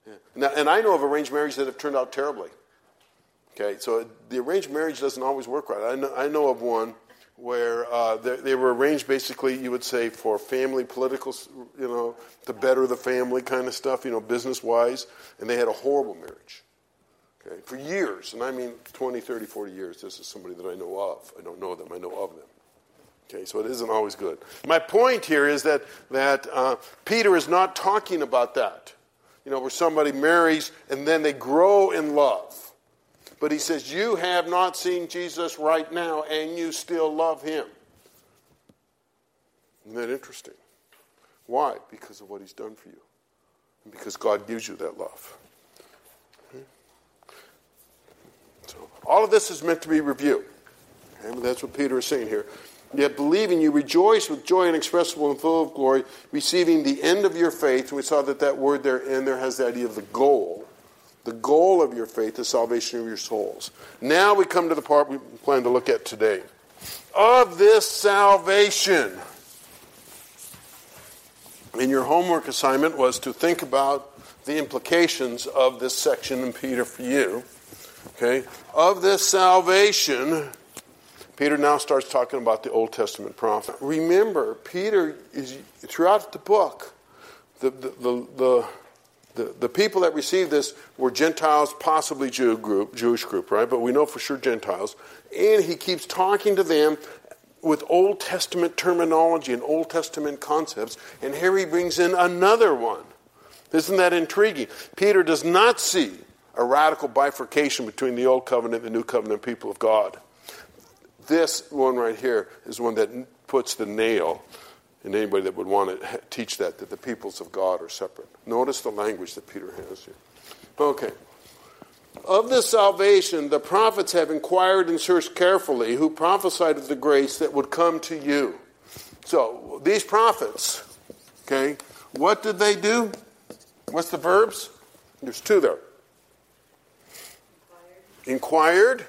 Yeah. Now, and I know of arranged marriages that have turned out terribly. Okay, so the arranged marriage doesn't always work right. I know of one where they were arranged basically, you would say, for family, political, to better the family kind of stuff, business-wise, and they had a horrible marriage. Okay, for years, and I mean 20, 30, 40 years. This is somebody that I know of. I don't know them, I know of them. Okay, so it isn't always good. My point here is that Peter is not talking about that. Where somebody marries and then they grow in love. But he says, you have not seen Jesus right now and you still love him. Isn't that interesting? Why? Because of what he's done for you. And because God gives you that love. Okay? So all of this is meant to be review. Okay? That's what Peter is saying here. Yet believing you rejoice with joy inexpressible and full of glory, receiving the end of your faith. We saw that word there, "end" there has the idea of the goal. The goal of your faith is salvation of your souls. Now we come to the part we plan to look at today. Of this salvation. And your homework assignment was to think about the implications of this section in Peter for you. Okay? Of this salvation, Peter now starts talking about the Old Testament prophet. Remember, Peter is throughout the book, the people that received this were Gentiles, possibly Jewish group, right? But we know for sure Gentiles. And he keeps talking to them with Old Testament terminology and Old Testament concepts. And here he brings in another one. Isn't that intriguing? Peter does not see a radical bifurcation between the Old Covenant and the New Covenant people of God. This one right here is one that puts the nail in anybody that would want to teach that the peoples of God are separate. Notice the language that Peter has here. Okay. Of this salvation, the prophets have inquired and searched carefully, who prophesied of the grace that would come to you. So, these prophets, okay, what did they do? What's the verbs? There's two there. Inquired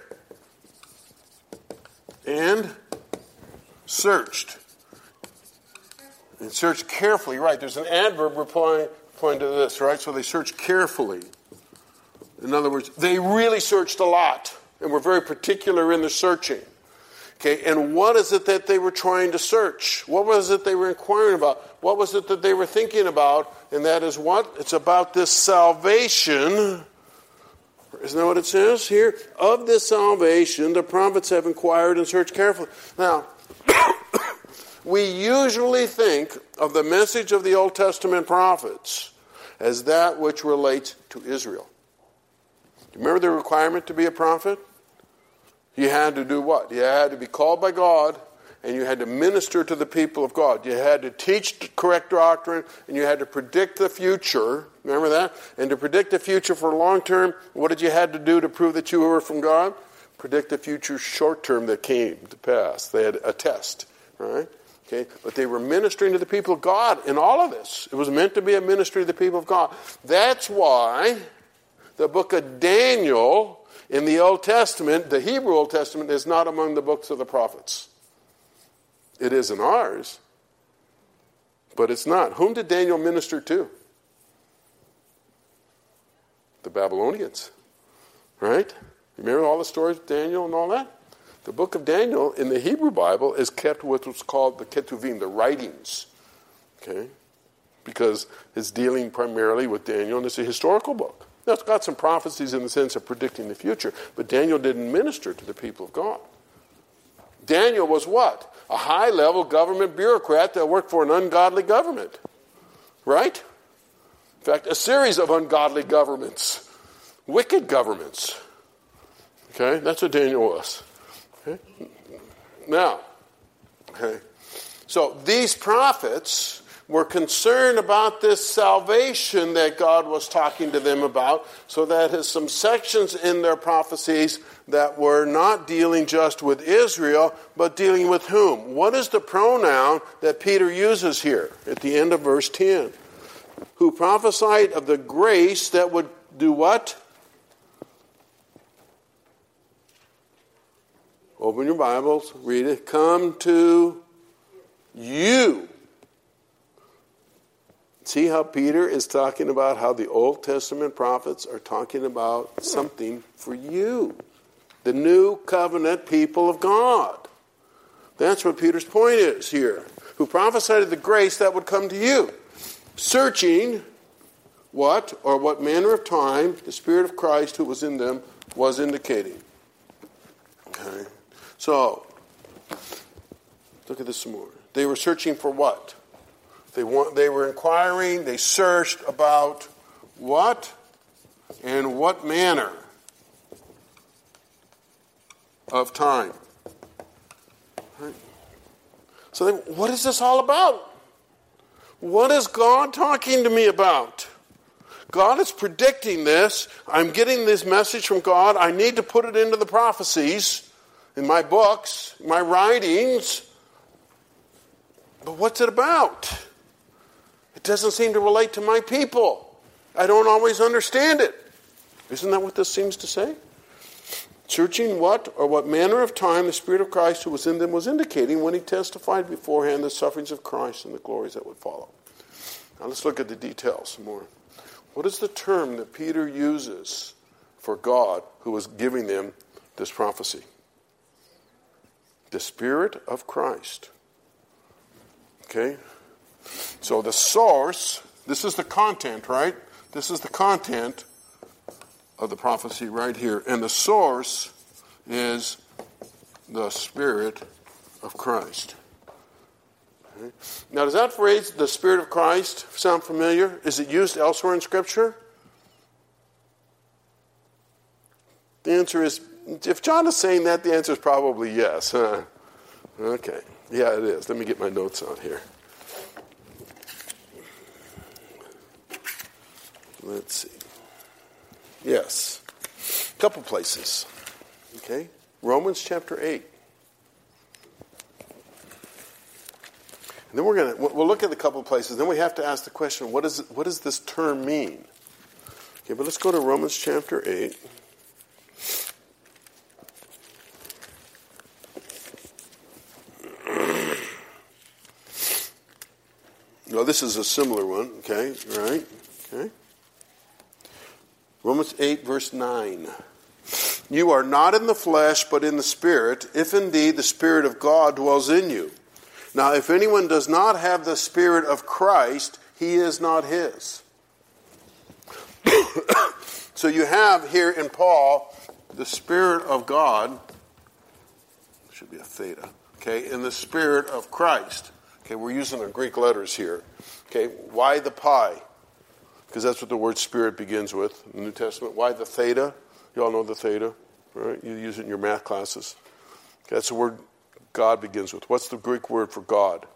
and searched. And searched carefully, right. There's an adverb replying to this, right? So they searched carefully. In other words, they really searched a lot. And were very particular in the searching. Okay, and what is it that they were trying to search? What was it they were inquiring about? What was it that they were thinking about? And that is what? It's about this salvation. Isn't that what it says here? Of this salvation, the prophets have inquired and searched carefully. Now, we usually think of the message of the Old Testament prophets as that which relates to Israel. Remember the requirement to be a prophet? You had to do what? You had to be called by God, and you had to minister to the people of God. You had to teach correct doctrine, and you had to predict the future. Remember that? And to predict the future for long term, what did you have to do to prove that you were from God? Predict the future short term that came to pass. They had a test, right? Okay, but they were ministering to the people of God in all of this. It was meant to be a ministry to the people of God. That's why the book of Daniel in the Old Testament, the Hebrew Old Testament, is not among the books of the prophets. It is in ours, but it's not. Whom did Daniel minister to? The Babylonians, right? Remember all the stories of Daniel and all that? The book of Daniel in the Hebrew Bible is kept with what's called the Ketuvim, the writings, okay? Because it's dealing primarily with Daniel, and it's a historical book. Now, it's got some prophecies in the sense of predicting the future, but Daniel didn't minister to the people of God. Daniel was what? A high-level government bureaucrat that worked for an ungodly government, right? In fact, a series of ungodly governments, wicked governments. Okay, that's what Daniel was. Okay? Now, okay, so these prophets were concerned about this salvation that God was talking to them about, so that has some sections in their prophecies that were not dealing just with Israel, but dealing with whom? What is the pronoun that Peter uses here at the end of verse 10? Who prophesied of the grace that would do what? Open your Bibles, read it. Come to you. See how Peter is talking about how the Old Testament prophets are talking about something for you, the new covenant people of God. That's what Peter's point is here. Who prophesied of the grace that would come to you, searching what or what manner of time the Spirit of Christ who was in them was indicating. Okay, so look at this some more. They were searching for what? They were inquiring. They searched about what and what manner of time. Right? So what is this all about? What is God talking to me about? God is predicting this. I'm getting this message from God. I need to put it into the prophecies, in my books, my writings. But what's it about? It doesn't seem to relate to my people. I don't always understand it. Isn't that what this seems to say? Searching what or what manner of time the Spirit of Christ who was in them was indicating when he testified beforehand the sufferings of Christ and the glories that would follow. Now let's look at the details some more. What is the term that Peter uses for God who was giving them this prophecy? The Spirit of Christ. Okay? So the source, this is the content, right? This is the content of the prophecy right here. And the source is the Spirit of Christ. Okay. Now, does that phrase, the Spirit of Christ, sound familiar? Is it used elsewhere in Scripture? The answer is, if John is saying that, the answer is probably yes. Okay. Yeah, it is. Let me get my notes out here. Let's see. Yes. A couple places. Okay. Romans chapter 8. And then we'll look at a couple places. Then we have to ask the question, what does this term mean? Okay, but let's go to Romans chapter 8. No, this is a similar one. Okay, right? Okay. Romans 8, verse 9. You are not in the flesh, but in the Spirit, if indeed the Spirit of God dwells in you. Now, if anyone does not have the Spirit of Christ, he is not his. So you have here in Paul the Spirit of God, should be a theta, okay, and the Spirit of Christ. Okay, we're using the Greek letters here. Okay, why the pi? Because that's what the word Spirit begins with in the New Testament. Why the theta? You all know the theta, right? You use it in your math classes. Okay, that's the word God begins with. What's the Greek word for God?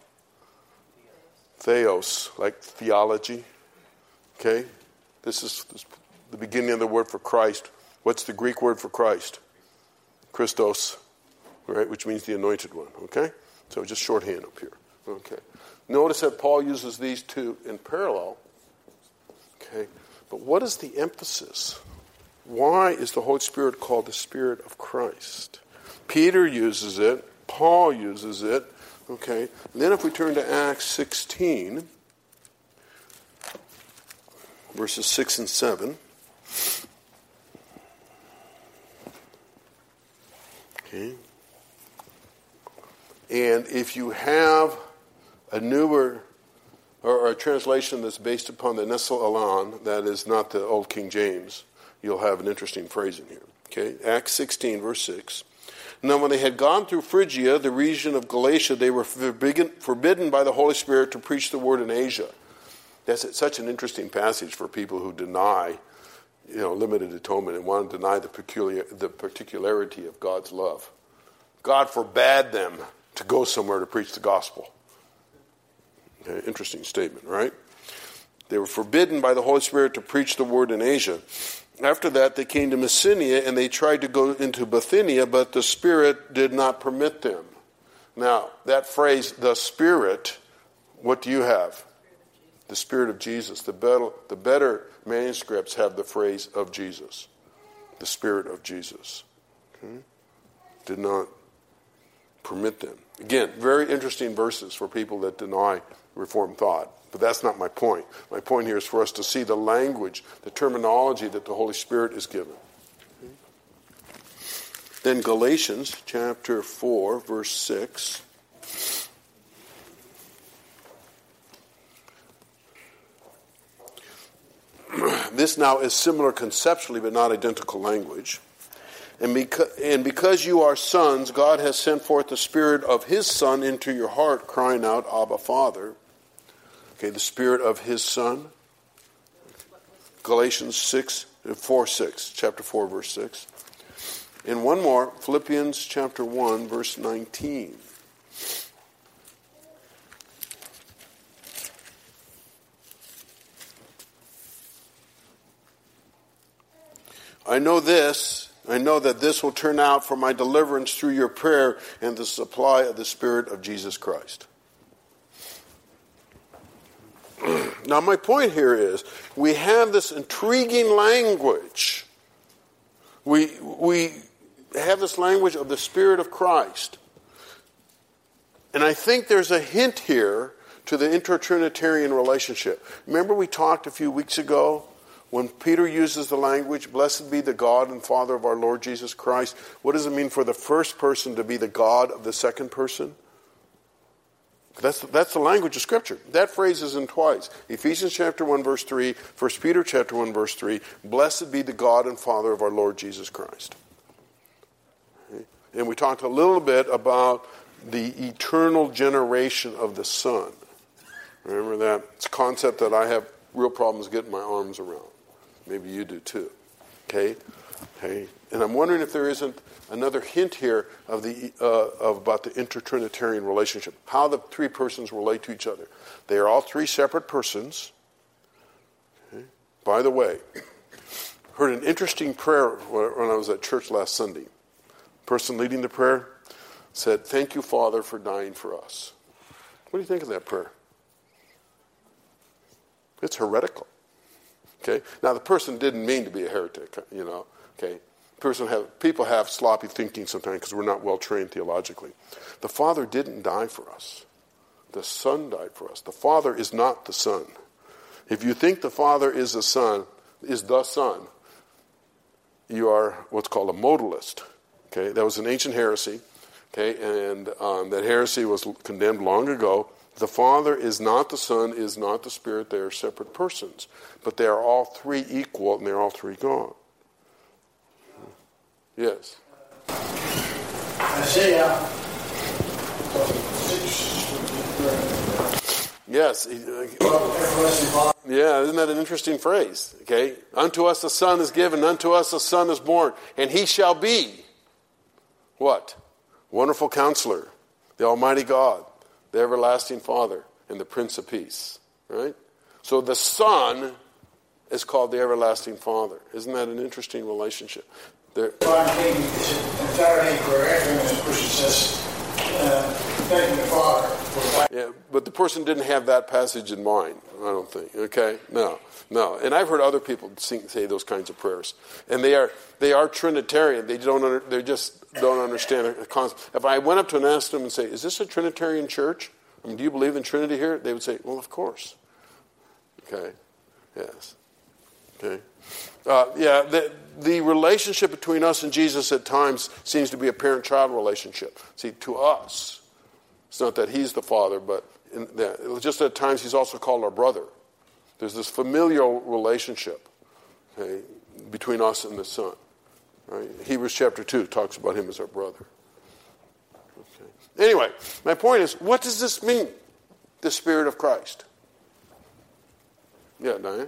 Theos, like theology. Okay, this is the beginning of the word for Christ. What's the Greek word for Christ? Christos, right? Which means the anointed one. Okay, so just shorthand up here. Okay, notice that Paul uses these two in parallel. Okay, but what is the emphasis? Why is the Holy Spirit called the Spirit of Christ? Peter uses it. Paul uses it. Okay, and then if we turn to Acts 16, verses 6 and 7. Okay. And if you have a newer or a translation that's based upon the Nestle Aland, that is not the Old King James, you'll have an interesting phrase in here. Okay, Acts 16, verse 6. Now when they had gone through Phrygia, the region of Galatia, they were forbidden by the Holy Spirit to preach the word in Asia. That's such an interesting passage for people who deny, limited atonement and want to deny the particularity of God's love. God forbade them to go somewhere to preach the gospel. Okay, interesting statement, right? They were forbidden by the Holy Spirit to preach the word in Asia. After that, they came to Messenia, and they tried to go into Bithynia, but the Spirit did not permit them. Now, that phrase, the Spirit, what do you have? The Spirit of Jesus. The better manuscripts have the phrase of Jesus. The Spirit of Jesus. Okay? Did not permit them. Again, very interesting verses for people that deny Reformed thought. But that's not my point. My point here is for us to see the language, the terminology that the Holy Spirit is given. Okay. Then Galatians chapter 4, verse 6. This now is similar conceptually, but not identical language. And because you are sons, God has sent forth the Spirit of His Son into your heart, crying out, Abba, Father. Okay, the Spirit of His Son. Galatians 4:6, chapter 4, verse 6. And one more, Philippians chapter 1, verse 19. I know that this will turn out for my deliverance through your prayer and the supply of the Spirit of Jesus Christ. Now, my point here is we have this intriguing language. We have this language of the Spirit of Christ. And I think there's a hint here to the intertrinitarian relationship. Remember we talked a few weeks ago when Peter uses the language, blessed be the God and Father of our Lord Jesus Christ. What does it mean for the first person to be the God of the second person? That's the language of Scripture. That phrase is in twice. Ephesians chapter 1, verse 3, 1 Peter chapter 1, verse 3, blessed be the God and Father of our Lord Jesus Christ. Okay. And we talked a little bit about the eternal generation of the Son. Remember that? It's a concept that I have real problems getting my arms around. Maybe you do too. Okay? And I'm wondering if there isn't another hint here of about the intertrinitarian relationship, how the three persons relate to each other. They are all three separate persons. Okay? By the way, heard an interesting prayer when I was at church last Sunday. The person leading the prayer said, "Thank you, Father, for dying for us." What do you think of that prayer? It's heretical. Okay? Now, the person didn't mean to be a heretic, okay? People have sloppy thinking sometimes because we're not well trained theologically. The Father didn't die for us. The Son died for us. The Father is not the Son. If you think the Father is the Son, you are what's called a modalist. Okay? That was an ancient heresy. Okay? And that heresy was condemned long ago. The Father is not the Son, is not the Spirit. They are separate persons. But they are all three equal, and they are all three God. Yes? Isaiah. Yes. Yeah, isn't that an interesting phrase? Okay? Unto us a son is given, unto us a son is born, and he shall be what? Wonderful Counselor, the Almighty God, the Everlasting Father, and the Prince of Peace. Right? So the Son is called the Everlasting Father. Isn't that an interesting relationship? Saturday prayer, after this person says, thank the Father. Yeah, but the person didn't have that passage in mind, I don't think. Okay? No. And I've heard other people say those kinds of prayers. And they are Trinitarian. They just don't understand the concept. If I went up to and asked them and say, is this a Trinitarian church? I mean, do you believe in Trinity here? They would say, well, of course. Okay? Yes. Okay? The relationship between us and Jesus at times seems to be a parent-child relationship. See, to us, it's not that he's the Father, but just at times he's also called our brother. There's this familial relationship, okay, between us and the Son. Right? Hebrews chapter 2 talks about him as our brother. Okay. Anyway, my point is, what does this mean, the Spirit of Christ? Yeah, Diane?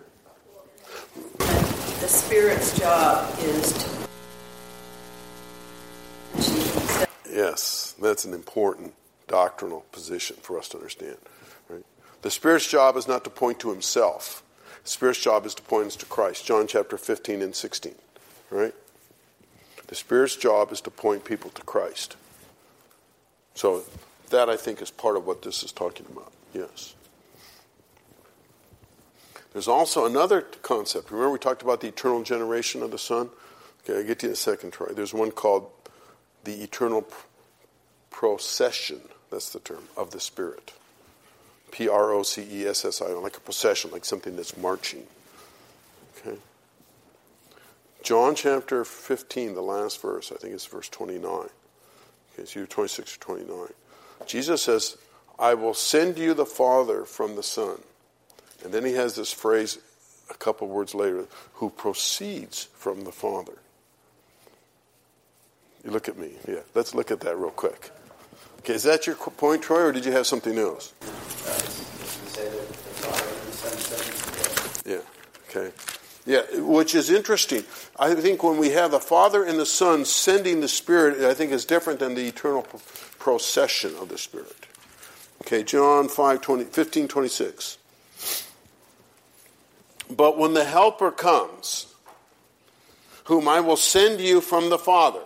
The Spirit's job is to... Yes, that's an important doctrinal position for us to understand. Right? The Spirit's job is not to point to himself. The Spirit's job is to point us to Christ. John chapter 15 and 16. Right? The Spirit's job is to point people to Christ. So that, I think, is part of what this is talking about. Yes. There's also another concept. Remember we talked about the eternal generation of the Son? Okay, I'll get to you in a second, Troy. There's one called the eternal procession, that's the term, of the Spirit. Procession, like a procession, like something that's marching. Okay. John chapter 15, the last verse, I think it's verse 29. Okay, it's either 26 or 29. Jesus says, I will send you the Father from the Son. And then he has this phrase a couple words later, who proceeds from the Father. You look at me. Yeah, let's look at that real quick. Okay, is that your point, Troy, or did you have something else? Yeah, okay. Yeah, which is interesting. I think when we have the Father and the Son sending the Spirit, I think is different than the eternal procession of the Spirit. Okay, John 15:26. But when the Helper comes, whom I will send you from the Father,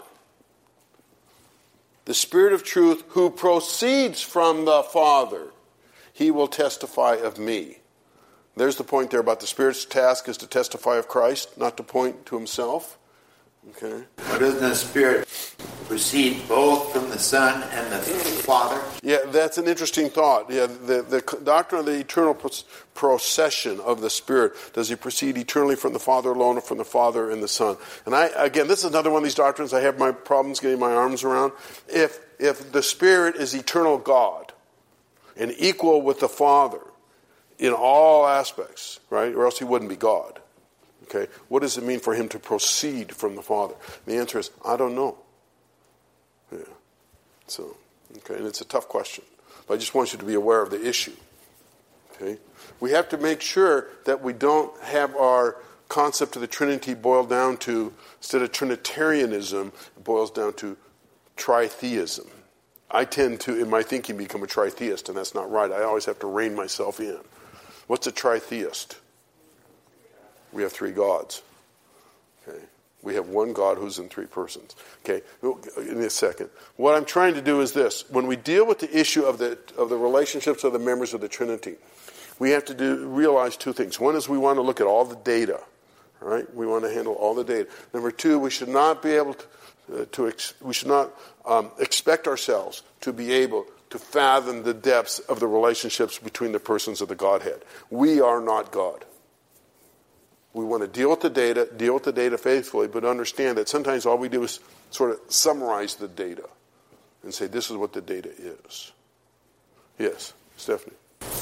the Spirit of truth who proceeds from the Father, he will testify of me. There's the point there about the Spirit's task is to testify of Christ, not to point to himself. Okay. But doesn't the Spirit proceed both from the Son and the Father? Yeah, that's an interesting thought. Yeah, the doctrine of the eternal procession of the Spirit. Does he proceed eternally from the Father alone or from the Father and the Son? And again, this is another one of these doctrines I have my problems getting my arms around. If the Spirit is eternal God and equal with the Father in all aspects, right? Or else he wouldn't be God. Okay, what does it mean for him to proceed from the Father? And the answer is, I don't know. Yeah. So, okay, and it's a tough question. But I just want you to be aware of the issue. Okay? We have to make sure that we don't have our concept of the Trinity boiled down to, instead of Trinitarianism, it boils down to tritheism. I tend to, in my thinking, become a tritheist, and that's not right. I always have to rein myself in. What's a tritheist? We have three gods. Okay. We have one God who's in three persons. Okay. In a second. What I'm trying to do is this. When we deal with the issue of the relationships of the members of the Trinity, we have to realize two things. One is we want to look at all the data. Right? We want to handle all the data. Number two, we should not be able we should not expect ourselves to be able to fathom the depths of the relationships between the persons of the Godhead. We are not God. We want to deal with the data faithfully, but understand that sometimes all we do is sort of summarize the data and say, this is what the data is. Yes, Stephanie.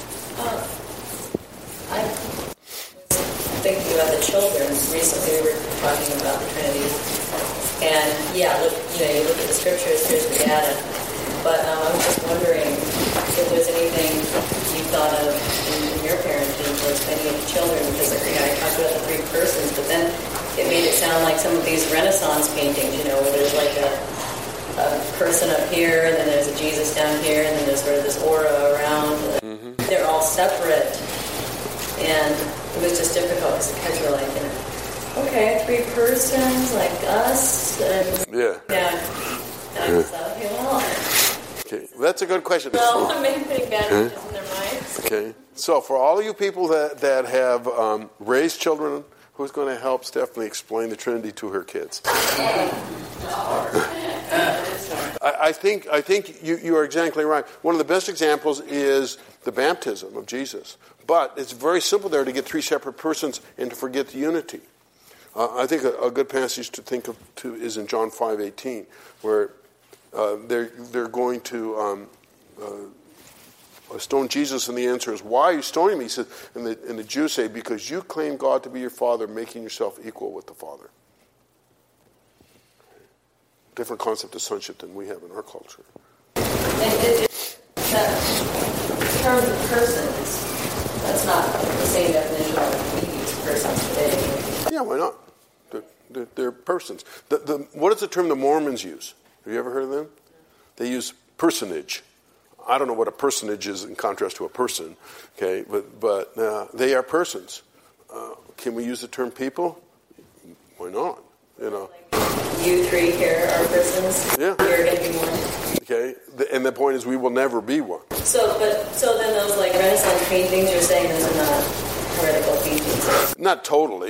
I'm thinking about the children. Recently we were talking about the Trinity. And yeah, you look at the scriptures, here's the data. But I was just wondering if there's anything you thought of in your parenting towards any of the children, because I talked about the three persons, but then it made it sound like some of these Renaissance paintings, where there's like a person up here, and then there's a Jesus down here, and then there's sort of this aura around. Mm-hmm. They're all separate, and it was just difficult because the kids were like, okay, three persons like us, and okay, well. Okay, that's a good question. Well, I'm making bad images in their minds. Okay, so for all of you people that have raised children, who's going to help Stephanie explain the Trinity to her kids? I think you are exactly right. One of the best examples is the baptism of Jesus. But it's very simple there to get three separate persons and to forget the unity. I think a good passage to think of is in John 5:18, where they're going to stone Jesus, and the answer is, why are you stoning me? He said, and the Jews say, because you claim God to be your Father, making yourself equal with the Father. Different concept of sonship than we have in our culture. And that term persons, that's not the same definition of we use persons today. Yeah, why not? They're persons. What is the term the Mormons use? Have you ever heard of them? They use personage. I don't know what a personage is in contrast to a person, okay? But they are persons. Can we use the term people? Why not? You three here are persons. Yeah. You're going to be one. Okay, and the point is we will never be one. So then those like Renaissance paintings, you're saying those are not heretical paintings? Not totally.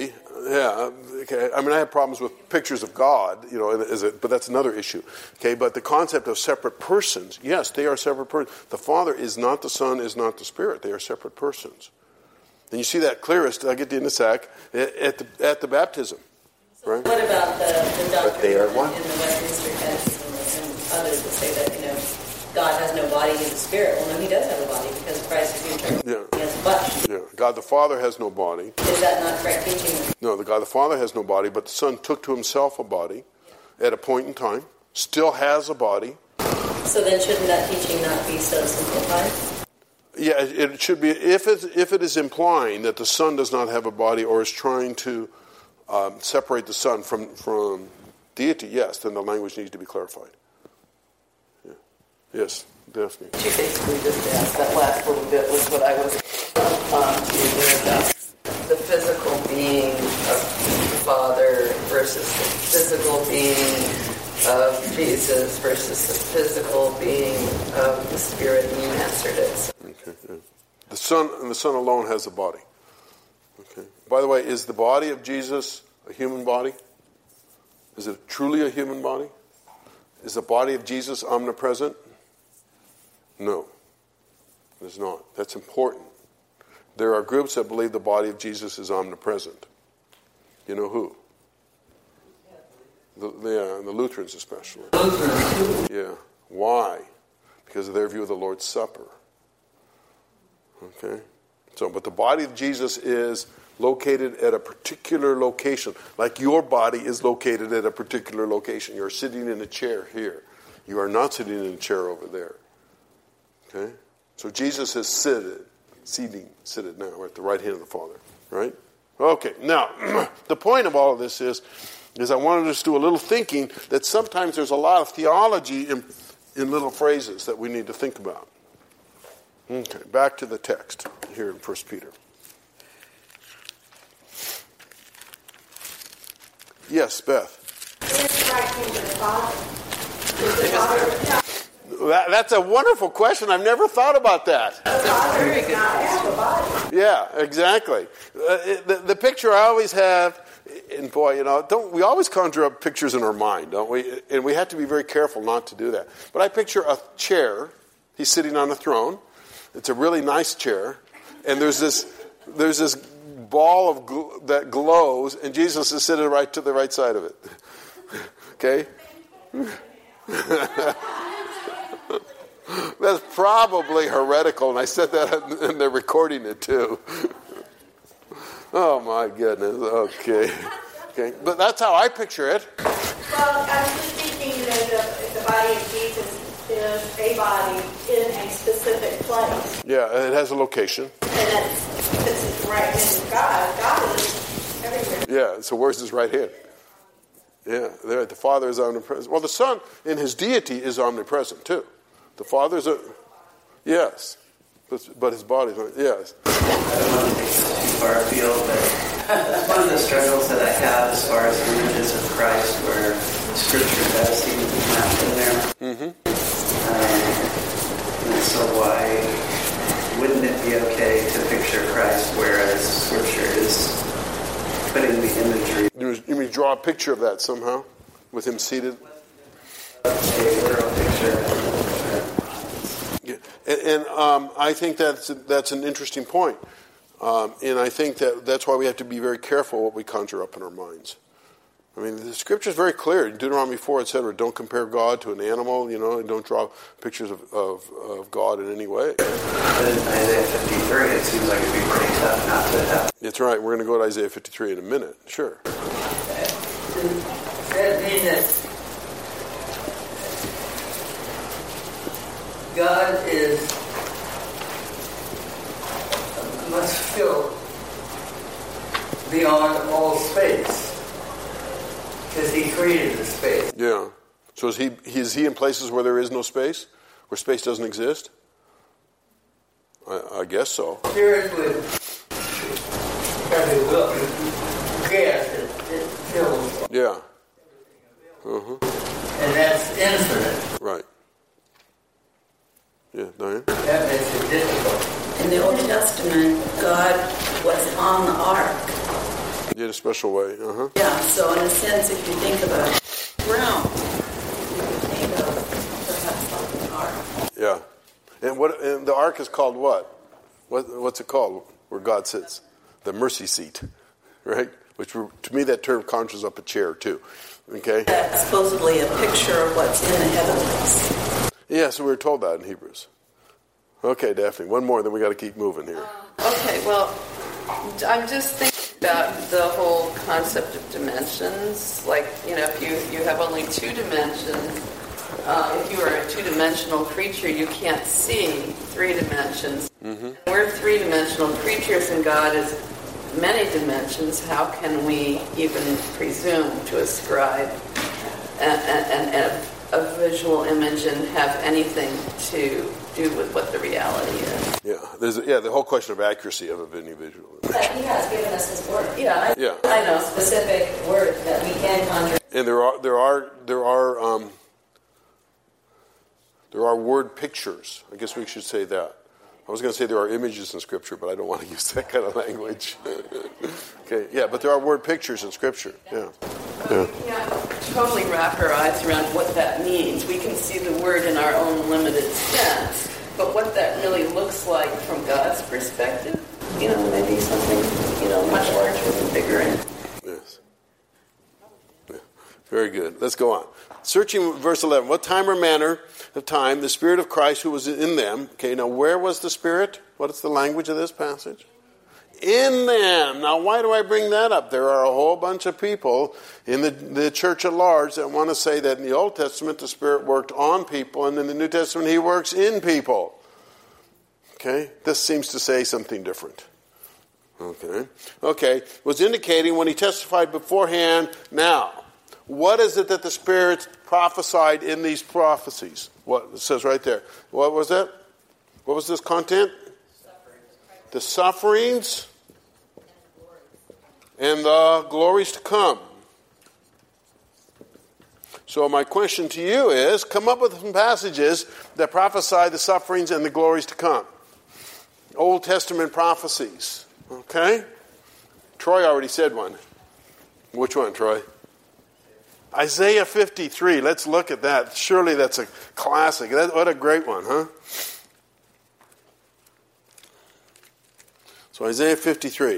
Yeah, okay. I mean, I have problems with pictures of God, but that's another issue. Okay, but the concept of separate persons, yes, they are separate persons. The Father is not the Son, is not the Spirit. They are separate persons. And you see that clearest, I'll get to in a sec, at the baptism. Right? What about the doctrine they are in one. the Westminster Catechism and others that say that, God has no body, he's a spirit? Well, no, he does have a body because Christ is eternal. Yeah. He has a flesh. Yeah. God the Father has no body. Is that not correct teaching? No, the God the Father has no body, but the Son took to himself a body at a point in time, still has a body. So then shouldn't that teaching not be so simplified? Yeah, it should be. If it is implying that the Son does not have a body or is trying to separate the Son from deity, yes, then the language needs to be clarified. Yeah. Yes, definitely. She basically just asked that last little bit was what I was on to there, the physical being of the Father versus the physical being of Jesus versus the physical being of the Spirit, and you answered it. Okay. Yeah. The Son alone has a body. Okay. By the way, is the body of Jesus a human body? Is it truly a human body? Is the body of Jesus omnipresent? No, it is not. That's important. There are groups that believe the body of Jesus is omnipresent. You know who? The Lutherans especially. Yeah. Why? Because of their view of the Lord's Supper. Okay? But the body of Jesus is located at a particular location. Like your body is located at a particular location. You're sitting in a chair here. You are not sitting in a chair over there. Okay? So Jesus is seated now at the right hand of the Father. Right? Okay. Now, the point of all of this is I wanted us to do a little thinking that sometimes there's a lot of theology in little phrases that we need to think about. Okay, back to the text here in 1 Peter. Yes, Beth. That's a wonderful question. I've never thought about that. Yeah, exactly. The picture I always have, and boy, don't we always conjure up pictures in our mind, don't we? And we have to be very careful not to do that. But I picture a chair. He's sitting on a throne. It's a really nice chair, and there's this ball that glows, and Jesus is sitting right to the right side of it. Okay? That's probably heretical, and I said that, and they're recording it too. Oh my goodness. Okay. But that's how I picture it. Well, I was just thinking, the body of Jesus is a body in a specific place. Yeah, it has a location. And it's right hand of God. God is everywhere. Yeah, so where's his right hand? Yeah, there. The Father is omnipresent. Well, the Son in his deity is omnipresent too. The Father's yes, but his body's not. Yes. I don't want to take this too far afield, but that's one of the struggles that I have as far as images of Christ, where the Scripture does seem to be mapped in there. Mm-hmm. And so why wouldn't it be okay to picture Christ, whereas Scripture is putting the imagery? You mean draw a picture of that somehow, with him seated? A literal picture. Yeah. And I think that's an interesting point. And I think that's why we have to be very careful what we conjure up in our minds. I mean, the Scripture is very clear. In Deuteronomy 4, etc., don't compare God to an animal, and don't draw pictures of God in any way. But in Isaiah 53, it seems like it'd be pretty tough not to have. That's right. We're going to go to Isaiah 53 in a minute. Sure. Does that mean that God must fill beyond all space? Because he created the space. Yeah. So is he in places where there is no space? Where space doesn't exist? I guess so. Spirit would probably will gas it fills. Yeah. Uh-huh. And that's infinite. Right. Yeah, Diane? That makes it difficult. In the Old Testament, God was on the ark. In a special way. Uh-huh. Yeah, so in a sense, if you think about realm, you could think of perhaps like an ark. Yeah. And the ark is called what? What's it called where God sits? The mercy seat, right? Which to me that term conjures up a chair too. Okay? That's supposedly a picture of what's in the heavenlies. Yeah, so we were told that in Hebrews. Okay, Daphne, one more, then we got to keep moving here. Okay, well, I'm just thinking about the whole concept of dimensions. Like, if you have only two dimensions, if you are a two-dimensional creature, you can't see three dimensions. Mm-hmm. We're three-dimensional creatures, and God is many dimensions. How can we even presume to ascribe a visual image and have anything to do with what the reality is? Yeah, the whole question of accuracy of any visual image. But he has given us his word. Yeah, I know. Specific word that we can conjure. And there are word pictures. I guess we should say that. I was going to say there are images in Scripture, but I don't want to use that kind of language. Okay, yeah, but there are word pictures in Scripture. Yeah. We can't totally wrap our eyes around what that means. We can see the word in our own limited sense, but what that really looks like from God's perspective, maybe something, much larger and bigger. Yes. Yeah. Very good. Let's go on. Searching verse 11. What time or manner of time the Spirit of Christ who was in them. Okay, now where was the Spirit? What is the language of this passage? In them. Now why do I bring that up? There are a whole bunch of people in the church at large that want to say that in the Old Testament the Spirit worked on people, and in the New Testament He works in people. Okay, this seems to say something different. Okay, was indicating when He testified beforehand. Now, what is it that the Spirit prophesied in these prophecies? What it says right there. What was it? What was this content? The sufferings and the glories to come. So my question to you is, come up with some passages that prophesy the sufferings and the glories to come. Old Testament prophecies. Okay? Troy already said one. Which one, Troy? Isaiah 53. Let's look at that. Surely that's a classic. What a great one, huh? So Isaiah 53.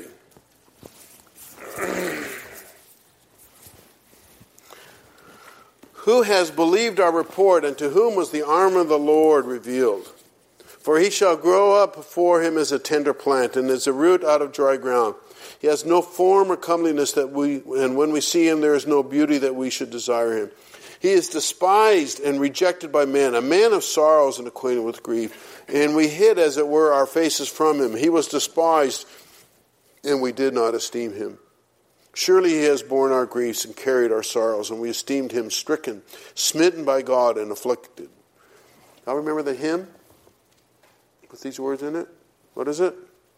Who has believed our report, and to whom was the arm of the Lord revealed? For he shall grow up before him as a tender plant, and as a root out of dry ground. He has no form or comeliness and when we see him, there is no beauty that we should desire him. He is despised and rejected by men, a man of sorrows and acquainted with grief. And we hid, as it were, our faces from him. He was despised, and we did not esteem him. Surely he has borne our griefs and carried our sorrows, and we esteemed him stricken, smitten by God, and afflicted. Y'all remember the hymn with these words in it? What is it?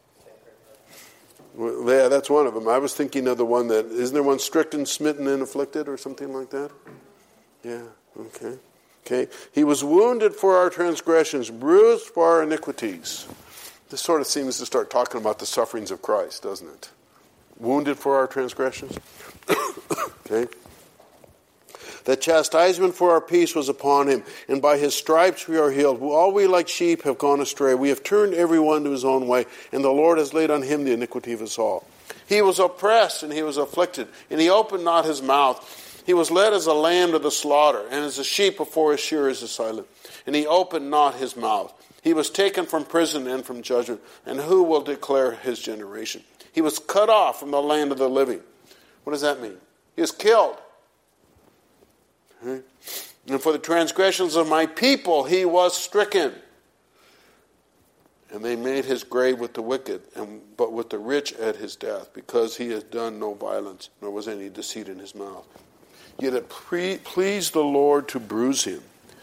Well, yeah, that's one of them. I was thinking of the one that, isn't there one stricken, smitten, and afflicted, or something like that? Yeah, okay. He was wounded for our transgressions, bruised for our iniquities. This sort of seems to start talking about the sufferings of Christ, doesn't it? Wounded for our transgressions. Okay. The chastisement for our peace was upon him, and by his stripes we are healed. All we like sheep have gone astray. We have turned every one to his own way, and the Lord has laid on him the iniquity of us all. He was oppressed and he was afflicted, and he opened not his mouth. He was led as a lamb to the slaughter, and as a sheep before his shearers is silent. And he opened not his mouth. He was taken from prison and from judgment, and who will declare his generation? He was cut off from the land of the living. What does that mean? He was killed. And for the transgressions of my people he was stricken. And they made his grave with the wicked, but with the rich at his death, because he has done no violence, nor was any deceit in his mouth. Yet it pleased the Lord to bruise him.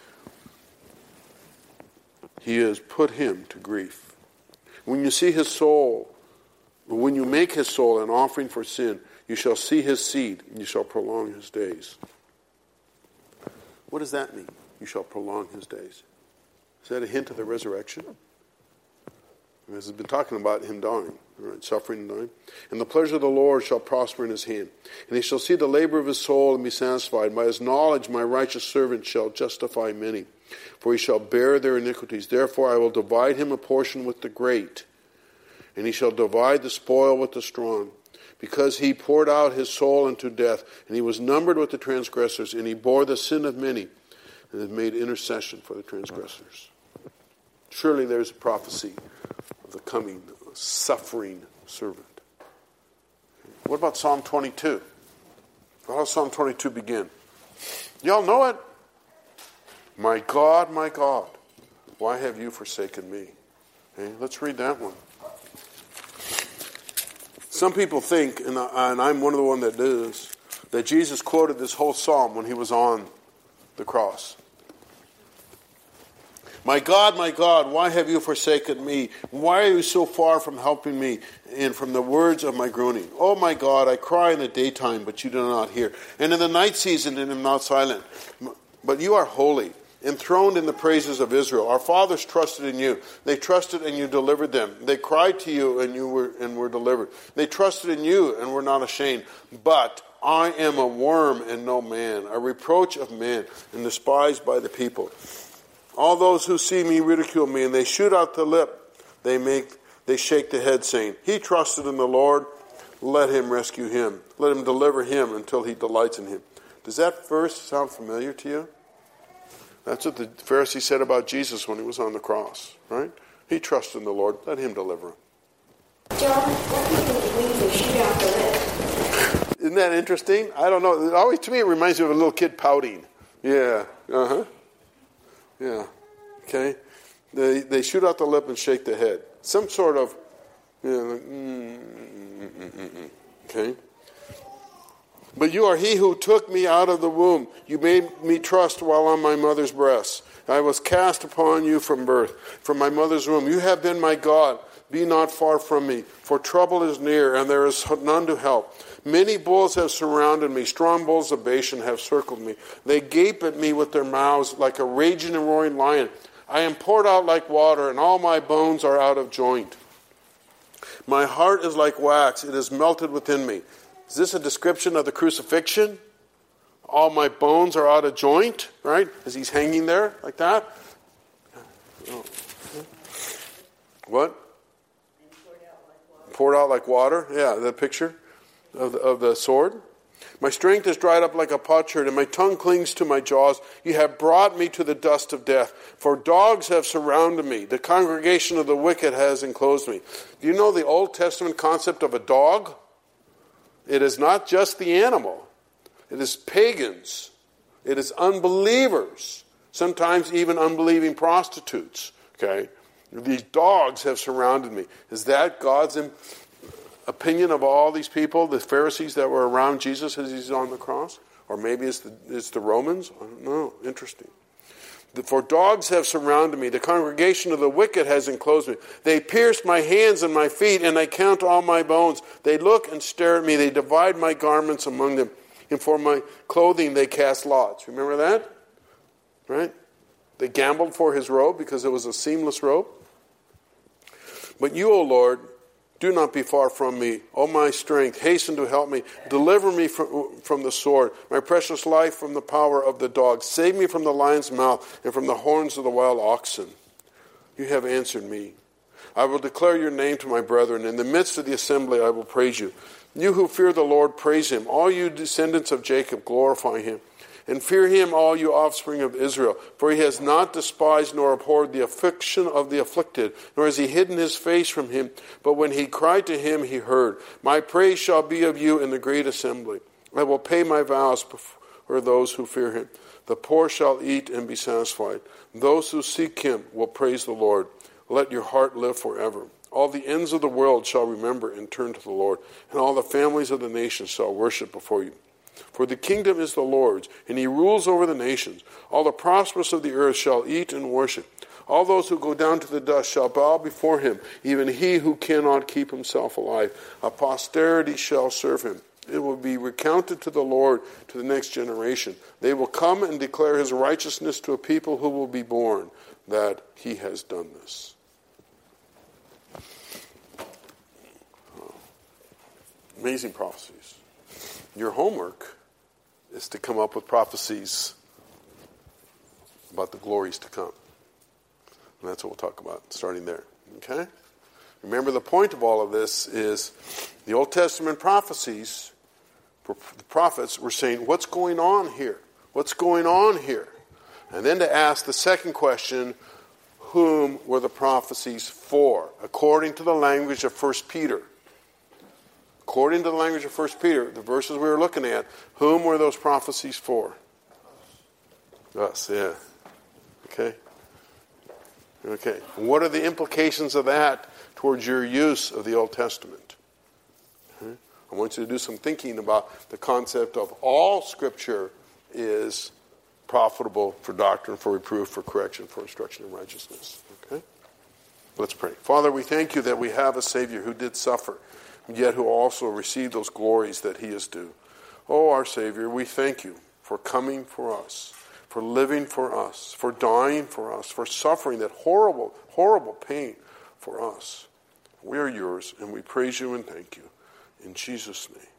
He has put him to grief. When you see his soul, when you make his soul an offering for sin, you shall see his seed, and you shall prolong his days. What does that mean? You shall prolong his days. Is that a hint of the resurrection? This has been talking about him dying, right? Suffering and dying. And the pleasure of the Lord shall prosper in his hand. And he shall see the labor of his soul and be satisfied. By his knowledge my righteous servant shall justify many, for he shall bear their iniquities. Therefore I will divide him a portion with the great, and he shall divide the spoil with the strong. Because he poured out his soul unto death, and he was numbered with the transgressors, and he bore the sin of many, and has made intercession for the transgressors. Surely there is a prophecy of the coming suffering servant. What about Psalm 22? How does Psalm 22 begin? Y'all know it? My God, why have you forsaken me? Okay, let's read that one. Some people think, and I'm one of the ones that does, that Jesus quoted this whole psalm when he was on the cross. My God, why have you forsaken me? Why are you so far from helping me and from the words of my groaning? Oh my God, I cry in the daytime, but you do not hear. And in the night season, and am not silent. But you are holy, enthroned in the praises of Israel. Our fathers trusted in you. They trusted and you delivered them. They cried to you and were delivered. They trusted in you and were not ashamed. But I am a worm and no man, a reproach of men and despised by the people. All those who see me ridicule me, and they shoot out the lip. They shake the head, saying, he trusted in the Lord. Let him rescue him. Let him deliver him until he delights in him. Does that verse sound familiar to you? That's what the Pharisee said about Jesus when he was on the cross, right? He trusted in the Lord. Let him deliver him. John, what do you think it means to shoot out the lip? Isn't that interesting? I don't know. To me, it reminds me of a little kid pouting. Yeah. Yeah. Okay. They shoot out the lip and shake the head. Some sort of, okay. But you are he who took me out of the womb. You made me trust while on my mother's breast. I was cast upon you from birth, from my mother's womb. You have been my God. Be not far from me, for trouble is near, and there is none to help. Many bulls have surrounded me. Strong bulls of Bashan have circled me. They gape at me with their mouths like a raging and roaring lion. I am poured out like water, and all my bones are out of joint. My heart is like wax. It is melted within me. Is this a description of the crucifixion? All my bones are out of joint, right? As he's hanging there like that. Oh. What? Poured out like water. Yeah, the picture of the sword. My strength is dried up like a potsherd, and my tongue clings to my jaws. You have brought me to the dust of death, for dogs have surrounded me. The congregation of the wicked has enclosed me. Do you know the Old Testament concept of a dog? It is not just the animal. It is pagans. It is unbelievers. Sometimes even unbelieving prostitutes. Okay? These dogs have surrounded me. Is that God's opinion of all these people, the Pharisees that were around Jesus as he's on the cross? Or maybe it's the Romans? I don't know. Interesting. For dogs have surrounded me. The congregation of the wicked has enclosed me. They pierced my hands and my feet, and I count all my bones. They look and stare at me. They divide my garments among them. And for my clothing they cast lots. Remember that? Right? They gambled for his robe because it was a seamless robe. But you, O Lord, do not be far from me. O my strength, hasten to help me. Deliver me from the sword, my precious life from the power of the dog. Save me from the lion's mouth and from the horns of the wild oxen. You have answered me. I will declare your name to my brethren. In the midst of the assembly I will praise you. You who fear the Lord, praise him. All you descendants of Jacob, glorify him. And fear him, all you offspring of Israel. For he has not despised nor abhorred the affliction of the afflicted, nor has he hidden his face from him. But when he cried to him, he heard. My praise shall be of you in the great assembly. I will pay my vows for those who fear him. The poor shall eat and be satisfied. Those who seek him will praise the Lord. Let your heart live forever. All the ends of the world shall remember and turn to the Lord, and all the families of the nations shall worship before you. For the kingdom is the Lord's, and he rules over the nations. All the prosperous of the earth shall eat and worship. All those who go down to the dust shall bow before him, even he who cannot keep himself alive. A posterity shall serve him. It will be recounted to the Lord, to the next generation. They will come and declare his righteousness to a people who will be born, that he has done this. Amazing prophecies. Your homework is to come up with prophecies about the glories to come. And that's what we'll talk about, starting there. Okay? Remember, the point of all of this is the Old Testament prophecies, the prophets were saying, what's going on here? What's going on here? And then to ask the second question, whom were the prophecies for? According to the language of 1 Peter. According to the language of 1 Peter, the verses we were looking at, whom were those prophecies for? Us, yeah. Okay? Okay. What are the implications of that towards your use of the Old Testament? Okay? I want you to do some thinking about the concept of all Scripture is profitable for doctrine, for reproof, for correction, for instruction in righteousness. Okay? Let's pray. Father, we thank you that we have a Savior who did suffer, yet who also received those glories that he is due. Oh, our Savior, we thank you for coming for us, for living for us, for dying for us, for suffering that horrible, horrible pain for us. We are yours, and we praise you and thank you. In Jesus' name.